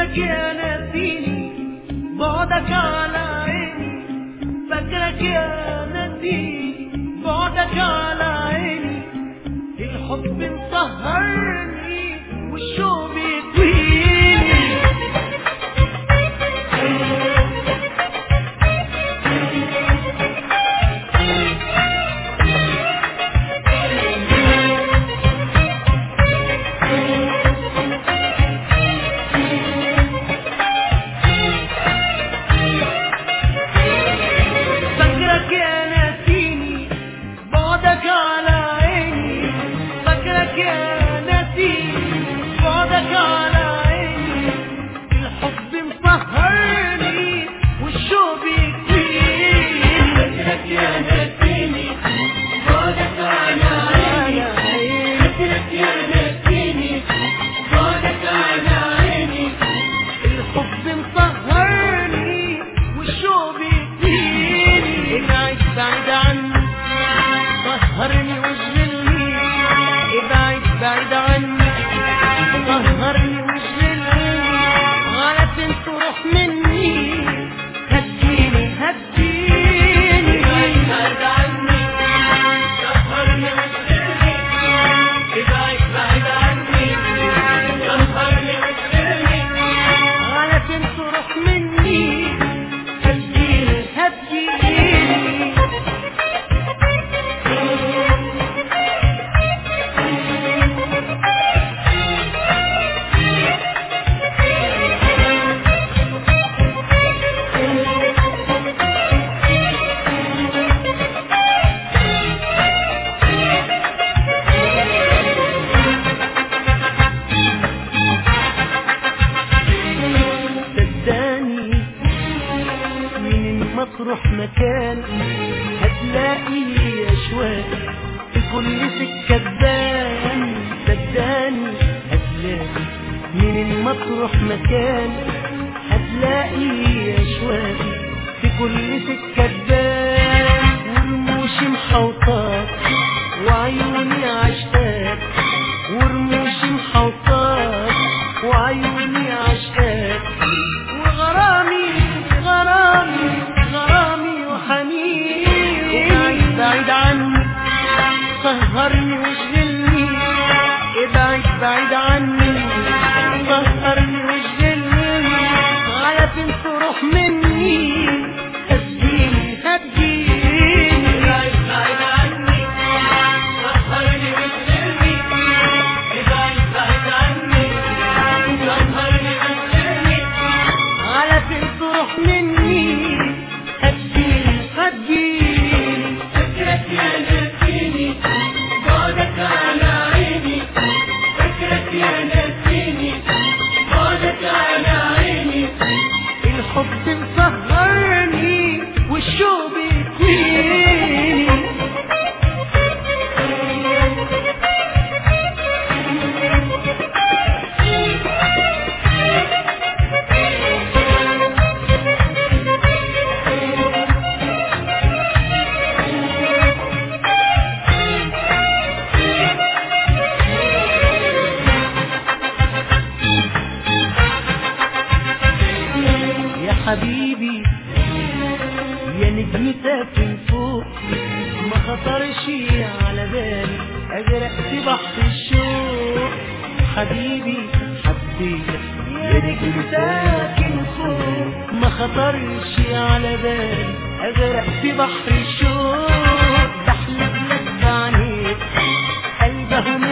فاكرك يا ناسيني بعدك على عيني، فاكرك يا ناسيني بعدك على عيني، الحب مسهرني والشوق بيكويني. فاكرك يا ناسيني بعدك على عيني، فاكرك يا ناسيني بعدك على عيني، الحب مسهرني والشوق بيكويني. فاكرك يا ناسيني بعدك على عيني، فاكرك يا ناسيني بعدك على عيني، الحب مسهرني والشوق بيكويني. ابعد بعيد عني سهرني واشغلني، ابعد بعيد عني سهرني واشغلني، غاية تروح مني هديني هديني. ابعد عني سهرني واشغلني، ابعد بعيد عني سهرني واشغلني، غاية تروح مني هديني هديني. صدقني من ما تروح مكان هتلاقي أشواق في كل سكة تبان، صدقني هتلاقي من ما تروح مكان هتلاقي أشواق في كل سكة تبان، ورموشي محوطاك وعيوني عشقاك، ورموشي محوطاك وعيوني عشقاك، وغرامي غرامي غرامي وحنيني. ابعد بعيد عني سهرني واشغلني، ابعد بعيد عني سهرني واشغلني، غاية تروح مني هديني هديني. ابعد بعيد عني سهرني واشغلني، ابعد بعيد عني سهرني واشغلني، غاية تروح مني هديني هديني. فاكرك يا ناسيني بعدك على عيني، فاكرك يا ناسيني بعدك على عيني، الحب مسهرني والشوق بيكويني. يا حبيبي يا نجم ساكن فوق، ما خطرش على بالي اغرق في بحر الشوق. حبيبي حبيبك يا نجم ساكن فوق، ما خطرش على بالي اغرق في بحر الشوق. بحلف لك بعينيك قلبه